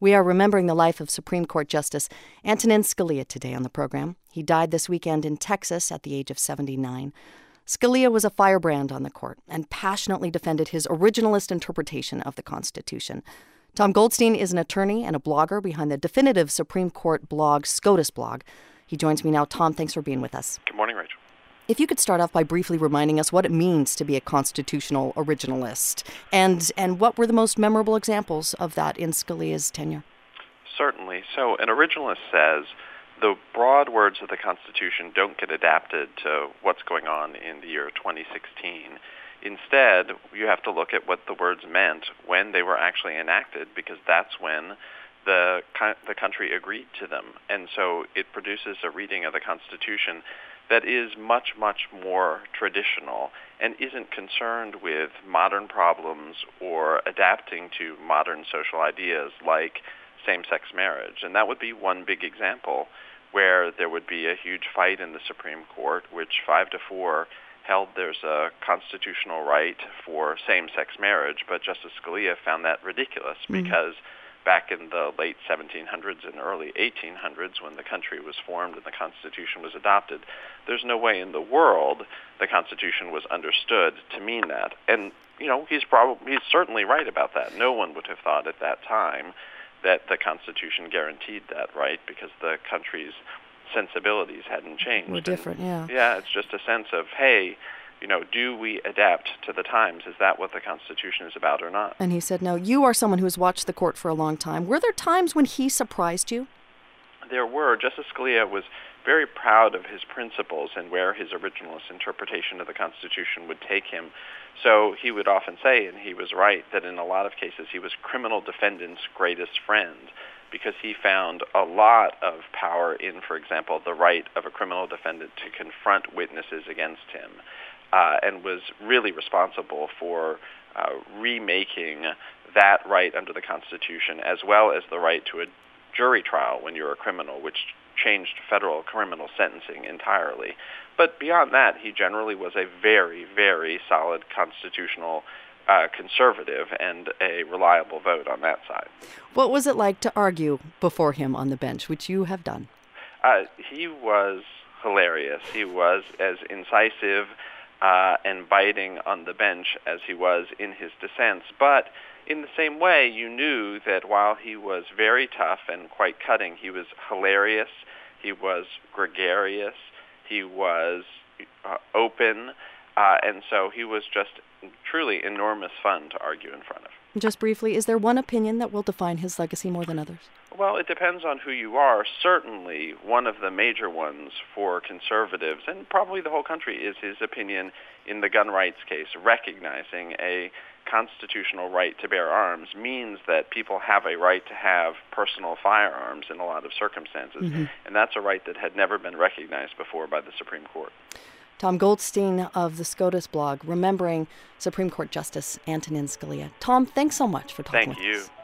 We are remembering the life of Supreme Court Justice Antonin Scalia today on the program. He died this weekend in Texas at the age of 79. Scalia was a firebrand on the court and passionately defended his originalist interpretation of the Constitution. Tom Goldstein is an attorney and a blogger behind the definitive Supreme Court blog, SCOTUS blog. He joins me now. Tom, thanks for being with us. Good morning, Rachel. If you could start off by briefly reminding us what it means to be a constitutional originalist and what were the most memorable examples of that in Scalia's tenure? Certainly. So an originalist says the broad words of the Constitution don't get adapted to what's going on in the year 2016. Instead, you have to look at what the words meant when they were actually enacted, because that's when the country agreed to them. And so it produces a reading of the Constitution that is much, much more traditional and isn't concerned with modern problems or adapting to modern social ideas like same-sex marriage. And that would be one big example where there would be a huge fight in the Supreme Court, which 5-4 held there's a constitutional right for same-sex marriage, but Justice Scalia found that ridiculous because back in the late 1700s and early 1800s, when the country was formed and the Constitution was adopted, there's no way in the world the Constitution was understood to mean that. And, you know, he's certainly right about that. No one would have thought at that time that the Constitution guaranteed that right, because the country's sensibilities hadn't changed. We're different, yeah. Yeah, it's just a sense of, hey, you know, do we adapt to the times? Is that what the Constitution is about or not? And he said, no, you are someone who's watched the court for a long time. Were there times when he surprised you? There were. Justice Scalia was very proud of his principles and where his originalist interpretation of the Constitution would take him. So he would often say, and he was right, that in a lot of cases he was criminal defendants' greatest friend, because he found a lot of power in, for example, the right of a criminal defendant to confront witnesses against him. And was really responsible for remaking that right under the Constitution, as well as the right to a jury trial when you're a criminal, which changed federal criminal sentencing entirely. But beyond that, he generally was a very, very solid constitutional conservative and a reliable vote on that side. What was it like to argue before him on the bench, which you have done? He was hilarious. He was as incisive and biting on the bench as he was in his dissents. But in the same way, you knew that while he was very tough and quite cutting, he was hilarious, he was gregarious, he was open, and so he was just truly enormous fun to argue in front of. Just briefly, is there one opinion that will define his legacy more than others? Well, it depends on who you are. Certainly, one of the major ones for conservatives, and probably the whole country, is his opinion in the gun rights case. Recognizing a constitutional right to bear arms means that people have a right to have personal firearms in a lot of circumstances, and that's a right that had never been recognized before by the Supreme Court. Tom Goldstein of the SCOTUS blog, remembering Supreme Court Justice Antonin Scalia. Tom, thanks so much for talking with us. Thank you.